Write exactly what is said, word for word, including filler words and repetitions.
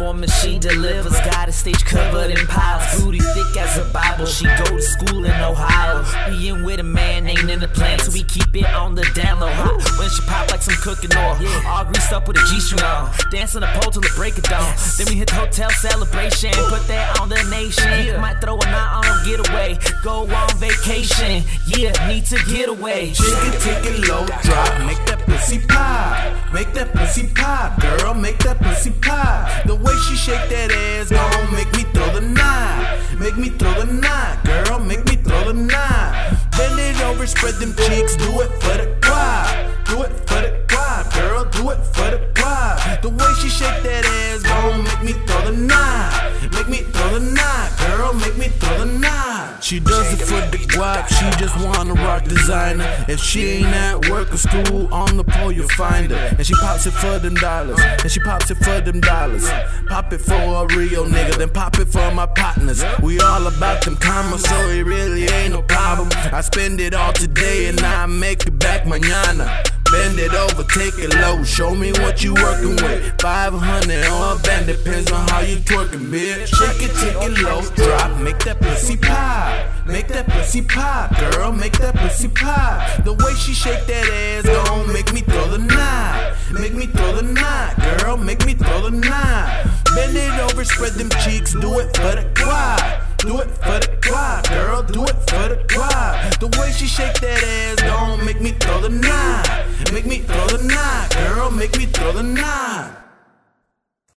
performance she delivers. Got a stage covered in piles, booty thick as a Bible. She go to school in Ohio. Being with a man ain't in the plan, so we keep it on the down low. When she pop like some cooking oil, all greased up with a G-string on. Dance on the pole till the break of dawn. Then we hit the hotel celebration, put that on the nation. Might throw a knot on a getaway, go on vacation. Yeah, need to get away. Chicken ticket low drop, make that pussy pop. Make that pussy pop, girl, make that pussy pop. The way she shake that ass gon' make me throw the knot. Make me throw the knot, girl, make me throw the knot. Bend it over, spread them cheeks, do it for the quad. Do it for the quad, girl, do it for the quad. The way she shake that ass gon' make me throw the knot. Make me throw the knot, girl, make me throw the knot. She does it for the guap, she just wanna rock designer. If she ain't at work or school, on the pole you'll find her. And she pops it for them dollars, and she pops it for them dollars. Pop it for a real nigga, then pop it for my partners. We all about them commas, so it really ain't no problem. I spend it all today and I make it back mañana. Bend it over, take it low, show me what you working with. Five hundred or a band, depends on how you twerking, bitch. Shake it, take it low, drop, make that pussy pop. Make that pussy pop, girl, make that pussy pop. The way she shake that ass gon' make me throw the knot. Make me throw the knot, girl, make me throw the knot. Bend it over, spread them cheeks, do it for the quad. Do it for the quad, girl, do it for the quad. The way she shake that ass gon' make me throw the knot. Make me throw the knot, girl, make me throw the knot.